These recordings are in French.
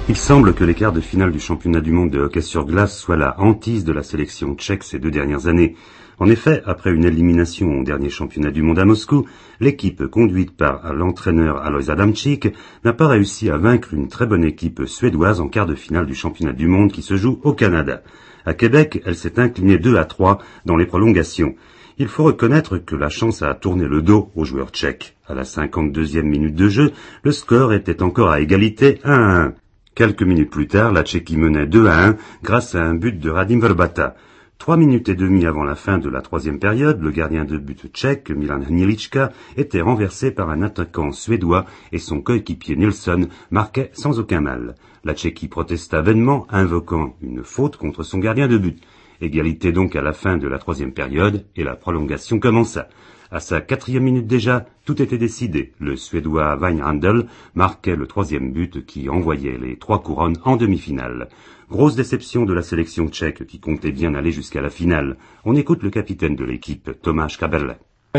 Il semble que les quarts de finale du championnat du monde de hockey sur glace soient la hantise de la sélection tchèque ces 2 dernières années. En effet, après une élimination au dernier championnat du monde à Moscou, l'équipe conduite par l'entraîneur Alois Adamczyk n'a pas réussi à vaincre une très bonne équipe suédoise en quart de finale du championnat du monde qui se joue au Canada. À Québec, elle s'est inclinée 2-3 dans les prolongations. Il faut reconnaître que la chance a tourné le dos aux joueurs tchèques. À la 52e minute de jeu, le score était encore à égalité 1-1. Quelques minutes plus tard, la Tchéquie menait 2-1 grâce à un but de Radim Vrbata. 3 minutes et demie avant la fin de la 3e période, le gardien de but tchèque, Milan Hnilička, était renversé par un attaquant suédois et son coéquipier Nilsson marquait sans aucun mal. La Tchéquie protesta vainement, invoquant une faute contre son gardien de but. Égalité donc à la fin de la 3e période et la prolongation commença. À sa 4e minute déjà, tout était décidé. Le Suédois Weinhandel marquait le 3e but qui envoyait les 3 couronnes en demi-finale. Grosse déception de la sélection tchèque qui comptait bien aller jusqu'à la finale. On écoute le capitaine de l'équipe, Tomáš Kaberle.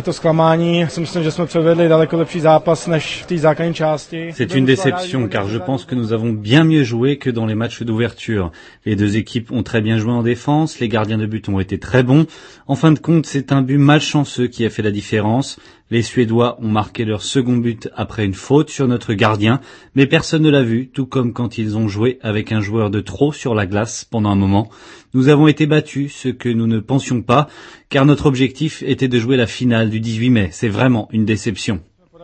C'est une déception car je pense que nous avons bien mieux joué que dans les matchs d'ouverture. Les 2 équipes ont très bien joué en défense, les gardiens de but ont été très bons. En fin de compte, c'est un but malchanceux qui a fait la différence. Les Suédois ont marqué leur second but après une faute sur notre gardien, mais personne ne l'a vu, tout comme quand ils ont joué avec un joueur de trop sur la glace pendant un moment. Nous avons été battus, ce que nous ne pensions pas, car notre objectif était de jouer la finale du 18 mai. C'est vraiment une déception.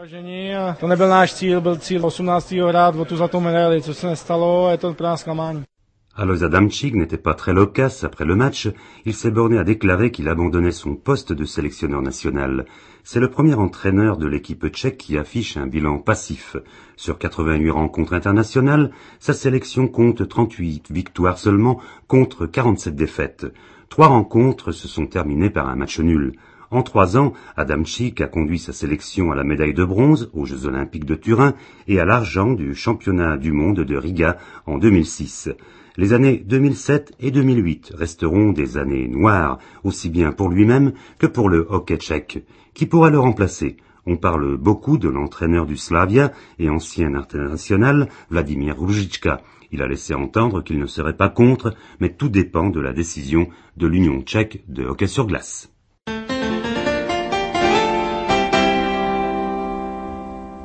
Alois Adamczyk n'était pas très loquace après le match, il s'est borné à déclarer qu'il abandonnait son poste de sélectionneur national. C'est le premier entraîneur de l'équipe tchèque qui affiche un bilan passif. Sur 88 rencontres internationales, sa sélection compte 38 victoires seulement contre 47 défaites. 3 rencontres se sont terminées par un match nul. En 3 ans, Adamczyk a conduit sa sélection à la médaille de bronze aux Jeux Olympiques de Turin et à l'argent du championnat du monde de Riga en 2006. Les années 2007 et 2008 resteront des années noires, aussi bien pour lui-même que pour le hockey tchèque. Qui pourra le remplacer? On parle beaucoup de l'entraîneur du Slavia et ancien international Vladimir Růžička. Il a laissé entendre qu'il ne serait pas contre, mais tout dépend de la décision de l'Union tchèque de hockey sur glace.